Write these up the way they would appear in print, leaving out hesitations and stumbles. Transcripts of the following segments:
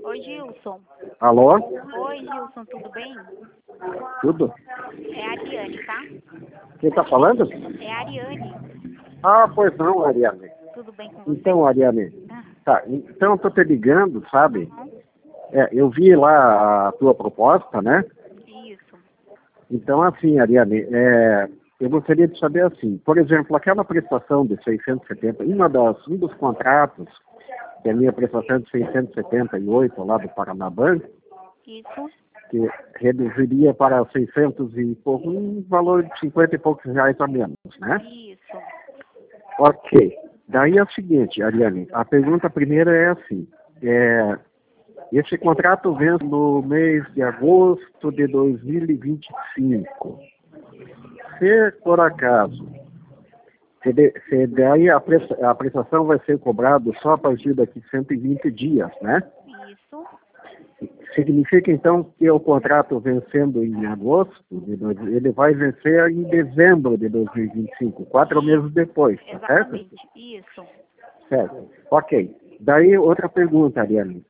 Oi, Gilson. Alô? Oi, Gilson, tudo bem? Tudo? É a Ariane, tá? Quem tá falando? É a Ariane. Ah, pois não, Ariane. Tudo bem com você? Então, Ariane, Ah, tá, então eu tô te ligando, sabe? uhum. Eu vi lá a tua proposta, né? Isso. Então, assim, Ariane, eu gostaria de saber assim, por exemplo, aquela prestação de 670, um dos contratos, que é a minha prestação de 678 lá do Paranabanco, Isso. que reduziria para 600 e pouco, um valor de 50 e poucos reais a menos, né? Isso. Ok. Daí é o seguinte, Ariane, a pergunta primeira é assim, esse contrato vence no mês de agosto de 2025. Se por acaso, se daí a prestação vai ser cobrada só a partir daqui de 120 dias, né? Isso. Significa então que o contrato vencendo em agosto, ele vai vencer em dezembro de 2025, 4 meses depois, tá certo? Exatamente. Isso. Certo. Ok. Daí outra pergunta, Ariane.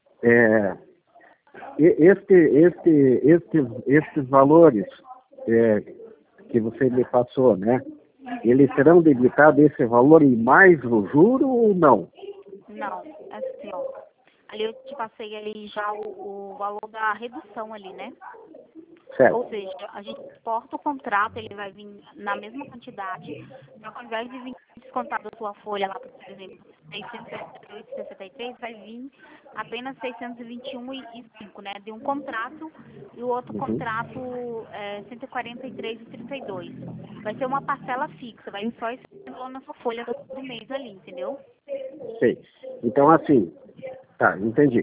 Estes valores que você me passou, né? Eles serão debitados esse valor e mais o juro ou não? Não, assim, ó. Ali eu te passei ali já o valor da redução ali, né? Certo. Ou seja, a gente porta o contrato, ele vai vir na mesma quantidade, só que ao invés de vir descontado da sua folha lá, por exemplo, 668,63, vai vir apenas 621,05, né? De um contrato e o outro contrato 143,32. Vai ser uma parcela fixa, vai vir só esse valor na sua folha do mês ali, entendeu? Sei. Então, assim, tá, entendi.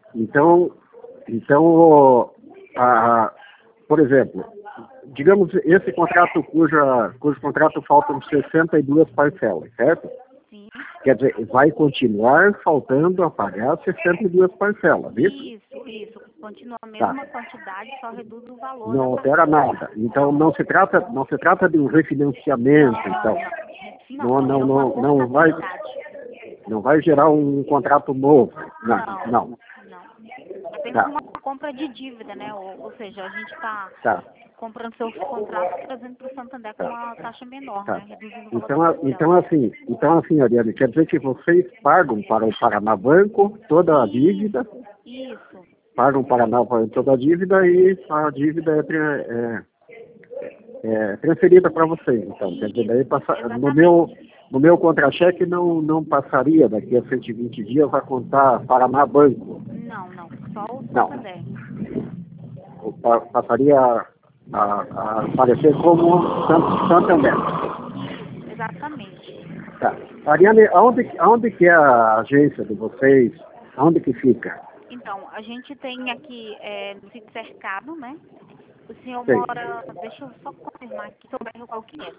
Então, por exemplo, digamos, esse contrato cujo contrato faltam 62 parcelas, certo? Sim. Quer dizer, vai continuar faltando a pagar 62 parcelas, isso? Isso. Continua a Tá. mesma quantidade, só reduz o valor Não da altera parcela. nada. Então não se trata de um refinanciamento, então. Não, é uma Não vai, modalidade. não vai gerar um contrato novo. Não. Não. Apenas Tá, uma compra de dívida, né? Ou seja, a gente está tá, comprando seus contratos e trazendo para o Santander com tá. uma taxa menor, Tá. né? Reduzindo o valor da Então assim, Ariane, quer dizer que vocês pagam para o Paranabanco toda a dívida, Isso. pagam para o Paranabanco toda a dívida e a dívida é transferida para vocês. Então, quer dizer, daí no meu contra-cheque não passaria daqui a 120 dias a contar Paranabanco. Não. Só o Não. Santander. Passaria a aparecer como Santander. Isso, exatamente. Tá. Ariane, aonde que é a agência de vocês? Aonde que fica? Então, a gente tem aqui no sítio cercado, né? O senhor Sei. mora, deixa eu só confirmar aqui, seu bairro qual que é?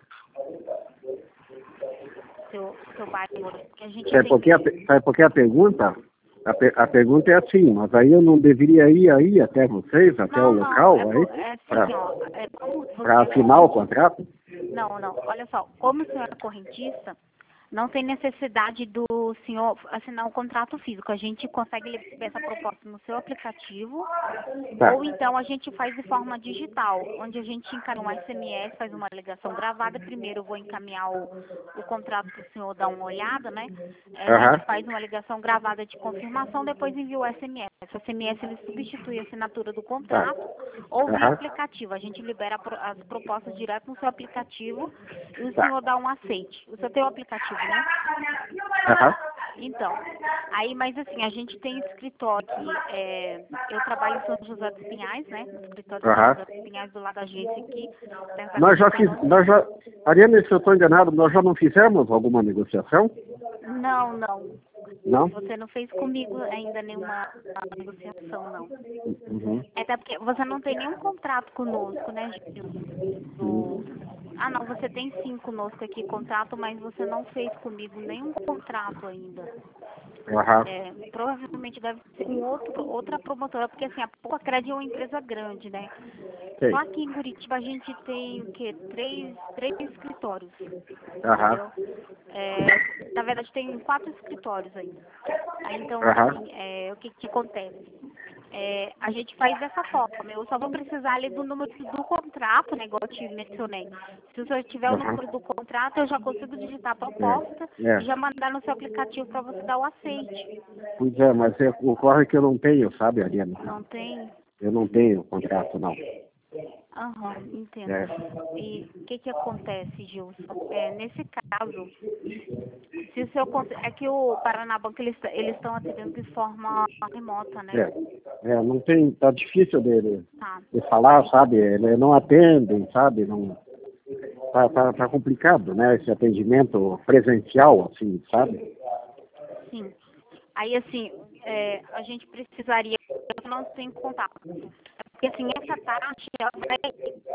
Seu bairro, que a gente Sabe por que a pergunta? A pergunta é assim, mas aí eu não deveria ir aí até vocês, até o Não, local, aí, é assim, ó, como você para assinar o contrato? Não, olha só, como o senhor é correntista, não tem necessidade do senhor assinar um contrato físico. A gente consegue liberar essa proposta no seu aplicativo, Tá. ou então a gente faz de forma digital, onde a gente encaminha um SMS, faz uma ligação gravada. Primeiro eu vou encaminhar o contrato para o senhor dar uma olhada, né? A gente faz uma ligação gravada de confirmação, depois envia o SMS. O SMS ele substitui a assinatura do contrato ou via aplicativo. A gente libera as propostas direto no seu aplicativo e o senhor dá um aceite. O senhor tem o aplicativo, né? Então, mas assim, a gente tem escritório aqui, eu trabalho em São José dos Pinhais, né? No escritório de São José dos Pinhais, do lado da agência aqui. Ariane, se eu estou enganado, nós já não fizemos alguma negociação? Não. Não? Você não fez comigo ainda nenhuma negociação, não. Uhum. Até porque você não tem nenhum contrato conosco, né, Gil? Não, você tem sim conosco aqui contrato, mas você não fez comigo nenhum contrato ainda. Provavelmente deve ser com outra promotora, porque assim, a Poucacred é uma empresa grande, né? Sei. Só aqui em Curitiba a gente tem o quê? Três escritórios. Aham. Entendeu? Na verdade tem 4 escritórios ainda. Então, assim, o que acontece? A gente faz dessa forma. Eu só vou precisar ali do número do contrato, né, igual eu te mencionei. Se o senhor tiver o número do contrato, eu já consigo digitar a proposta e já mandar no seu aplicativo para você dar o aceite. Pois é, mas ocorre que eu não tenho, sabe, Ariane? Não tem? Eu não tenho contrato, não. Aham, entendo. E o que acontece, Gilson? Nesse caso, se o seu é que o Paraná Banco eles estão atendendo de forma remota, né? Não tem, tá difícil Tá. de falar, sabe? Eles não atendem, sabe? Não, tá complicado, né? Esse atendimento presencial, assim, sabe? Sim. Aí, assim, a gente precisaria, eu não tenho contato. Porque, assim, essa taxa, ela vai...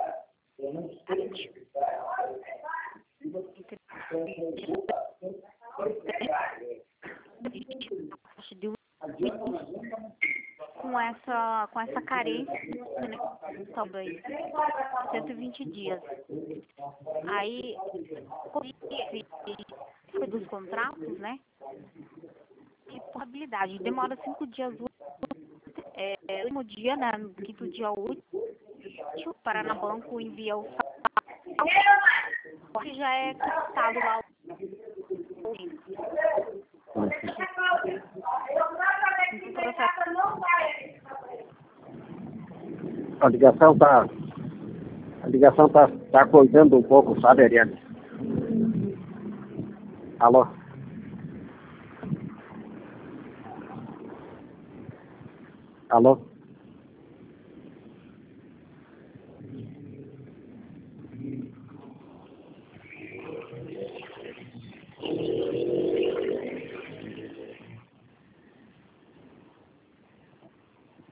com essa carência, né, talvez 120 dias. Aí, dos contratos, né? E portabilidade. Demora 5 dias úteis. No último dia, né? No quinto dia útil, o Paraná Banco envia o saldo, que já é quitado lá o A ligação tá cortando um pouco, sabe, Ariane? Alô? Alô?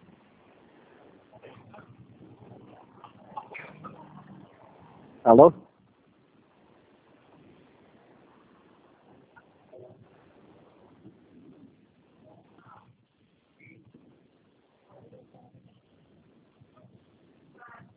Alô?